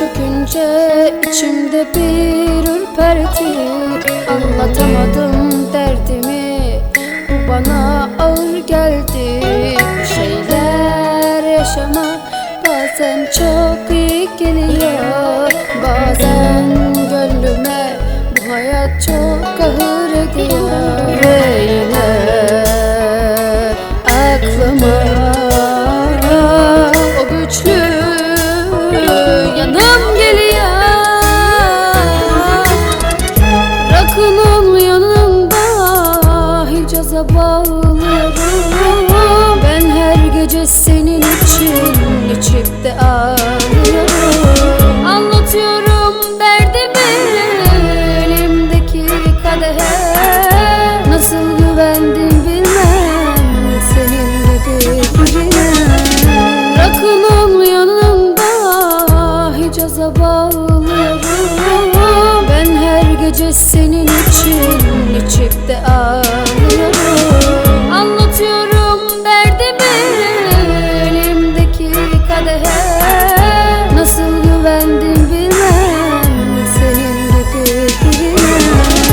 çökünce içimde bir ürperti. Anlatamadım derdimi, bu bana ağır geldi. Bir şeyler yaşamak bazen çok iyi geliyor, bazen gönlüme bu hayat çok kahır ediyor. Ve yine aklıma o güçlü yanım geliyor. Rakının yanında Hicaz'a bağlıyorum. Ben her gece senin için içip de ağlıyorum. Anlatıyorum derdimi elimdeki kadehe. Nasıl güvendim bilmem senin gibi birine. Rakının yanında Hicaz'a bağlıyorum. Ben her gece senin için içip de ağlıyorum. Anlatıyorum derdimi elimdeki kadehe. Nasıl güvendim bilmem senin gibi birine.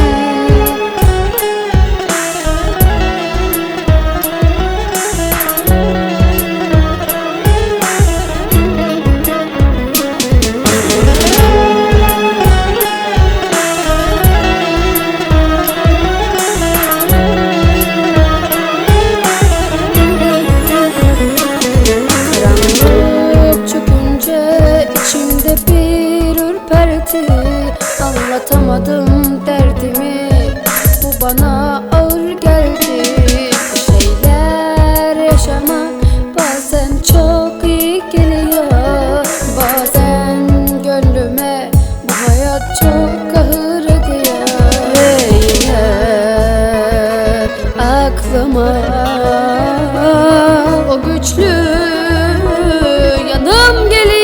İçimde bir ürperti. Anlatamadım derdimi, bu bana ağır geldi. Bir şeyler yaşamak bazen çok iyi geliyor, bazen gönlüme bu hayat çok kahır ediyor. Ve yine aklıma o güçlü yanım geliyor.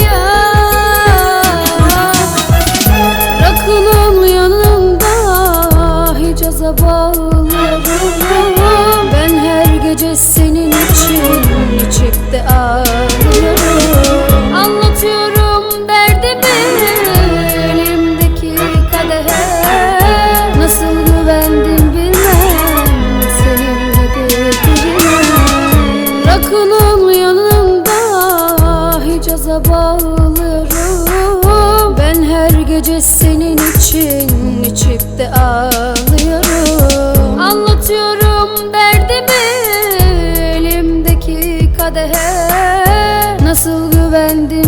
Rakının yanında Hicaz'a bağlıyorum. Ben her gece senin için içip de ağlıyorum. Anlatıyorum derdimi elimdeki kadehe. Nasıl güvendim bilmem senin gibi birine. Rakının yanında Hicaz'a bağlıyorum. Ben her gece senin için içip de ağlıyorum. Anlatıyorum derdimi elimdeki kadehe. Nasıl güvendim